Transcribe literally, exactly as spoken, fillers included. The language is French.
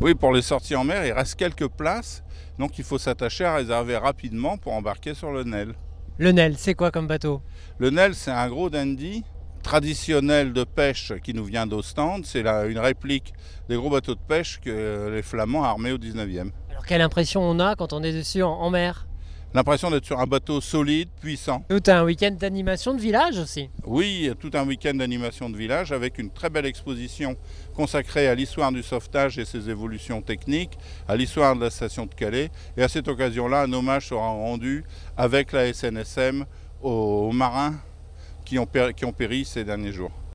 Oui, pour les sorties en mer, il reste quelques places, donc il faut s'attacher à réserver rapidement pour embarquer sur le Nel. Le Nel, c'est quoi comme bateau? Le Nel, c'est un gros dandy traditionnel de pêche qui nous vient d'Ostende. C'est la- une réplique des gros bateaux de pêche que les Flamands armaient au dix-neuvième. Alors quelle impression on a quand on est dessus en, en mer? L'impression d'être sur un bateau solide, puissant. Tout un week-end d'animation de village aussi. Oui, tout un week-end d'animation de village avec une très belle exposition consacrée à l'histoire du sauvetage et ses évolutions techniques, à l'histoire de la station de Calais. Et à cette occasion-là, un hommage sera rendu avec la S N S M aux marins qui ont péri ces derniers jours.